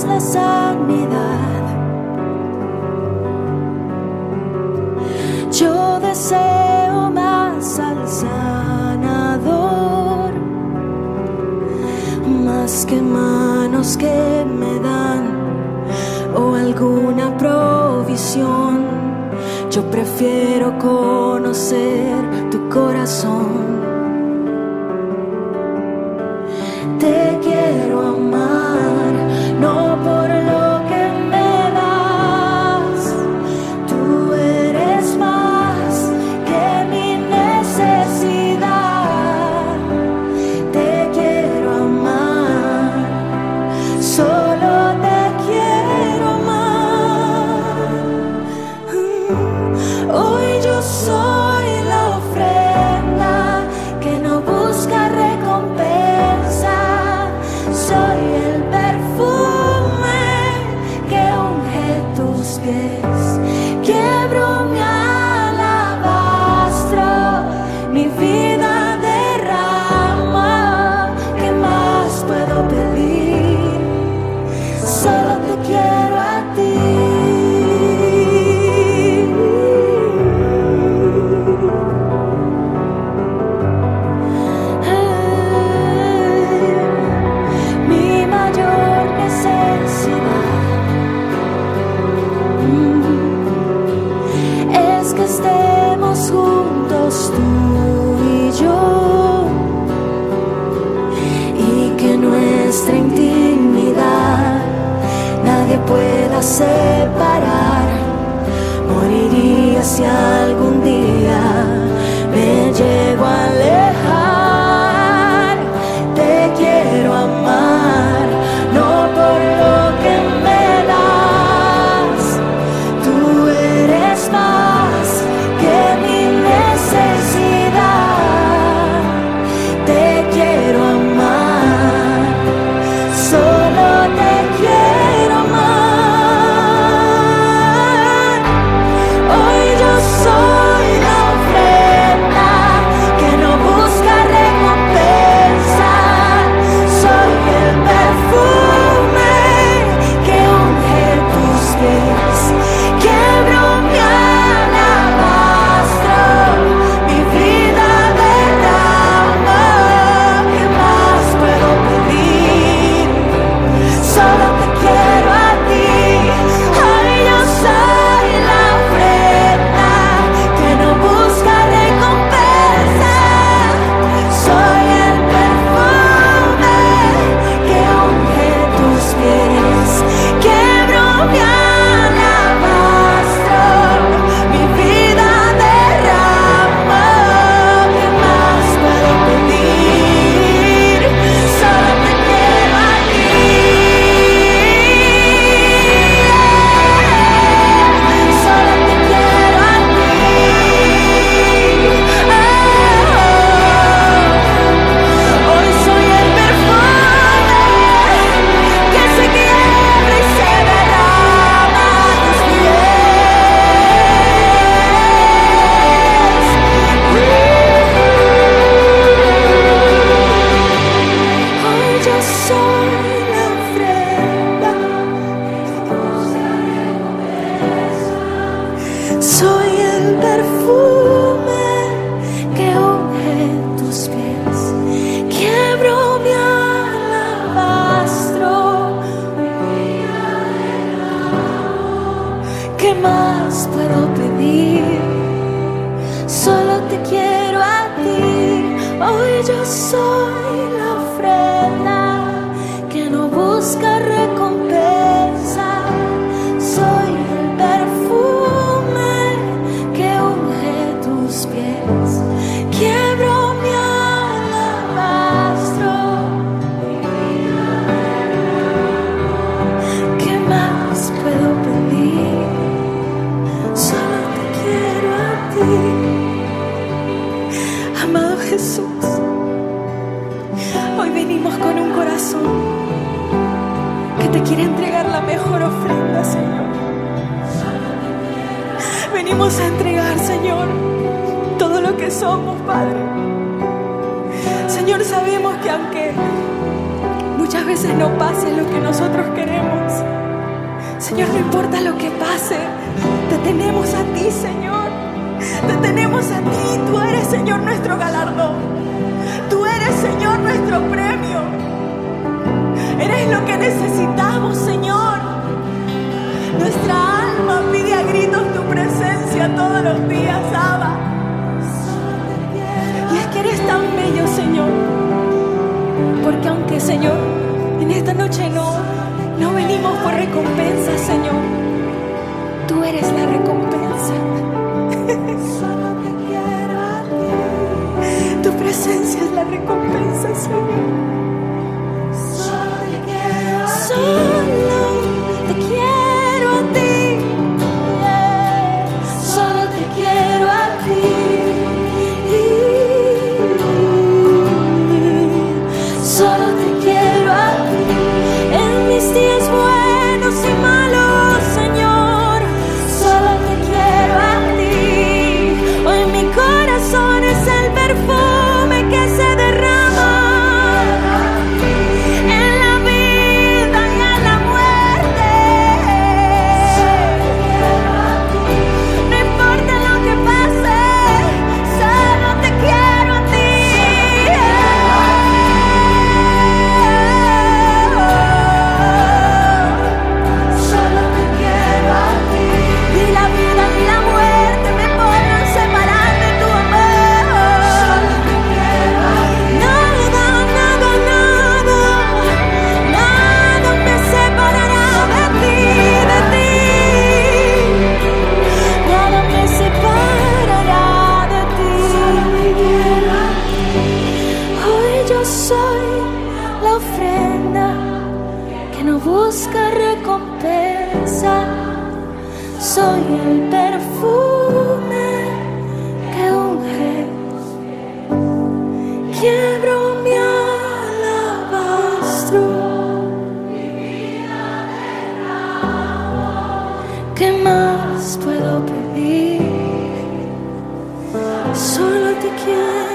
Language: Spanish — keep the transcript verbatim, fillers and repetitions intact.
la sanidad. Yo deseo más al sanador, más que manos que me dan o alguna provisión. Yo prefiero conocer tu corazón. Te quiero amar, no por lo que me das. Tú eres más que mi necesidad. Te quiero amar, solo te quiero amar. Hoy yo soy la ofrenda que no busca recompensa. Soy el perfume que unge tus pies. Quiebro mi alabastro, mi vida derrama. ¿Qué más puedo pedir? Solo te quiero a ti. Estemos juntos tú y yo, y que nuestra intimidad nadie pueda separar. Moriría si algún día me llego a alejar. Te quiero amar, no por lo que me das. Tú eres más que mi necesidad. Te quiero amar, solo te quiero amar. Hoy yo soy la ofrenda que no busca recompensa. Soy el perfume que unge tus pies. Quiebro mi alabastro, mi vida derrama. ¿Qué más puedo pedir? Solo te quiero a ti. Ay, yo soy la ofrenda que no busca recompensa. Soy el perfume que unge tus pies. Quiebro mi alabastro, mi vida derrama. ¿Qué más puedo pedir? Solo te quiero a ti. Solo te quiero a ti. Hoy soy el perfume que se quiebra y se derrama a tus pies. Hoy yo soy la ofrenda. Soy el perfume que unge tus pies. Quiebro mi alabastro. ¿Qué más puedo pedir? Solo te quiero a ti. Hoy yo soy la ofrenda que no busca recompensa. Soy el perfume que unge tus pies. Quiebro mi alabastro. ¿Qué más puedo pedir? Solo te quiero a ti. Amado Jesús, hoy venimos con un corazón que te quiere entregar la mejor ofrenda, Señor. Venimos a entregar, Señor, todo lo que somos, Padre. Señor, sabemos que aunque muchas veces no pase lo que nosotros queremos, Señor, no importa lo que pase, te tenemos a ti, Señor. Te tenemos a ti. Tú eres, Señor, nuestro galardón. Tú eres, Señor, nuestro premio. Eres lo que necesitamos, Señor. Nuestra alma pide a gritos tu presencia todos los días, Abba. Y es que eres tan bello, Señor. Porque aunque, Señor, en esta noche no, no venimos por recompensa, Señor, tú eres la recompensa. Tu presencia es la recompensa, Señor. Solo te quiero a ti, yeah. Solo te quiero a ti, solo te quiero a ti. En mis días buenos y malos, Señor, solo te quiero a ti. Hoy mi corazón es el perfume que se derrama en la vida y en la muerte. No importa lo que pase, solo te quiero a ti. Solo te quiero a ti. Ni la vida ni la muerte me podrán separar de tu amor. Solo te quiero a ti. Nada, nada, nada, nada me separará de ti, de ti. Nada me separará de ti. Hoy yo soy la ofrenda que no busca recompensa. Soy el perfume que unge. Quiebro mi alabastro. ¿Qué más puedo pedir? Solo te quiero.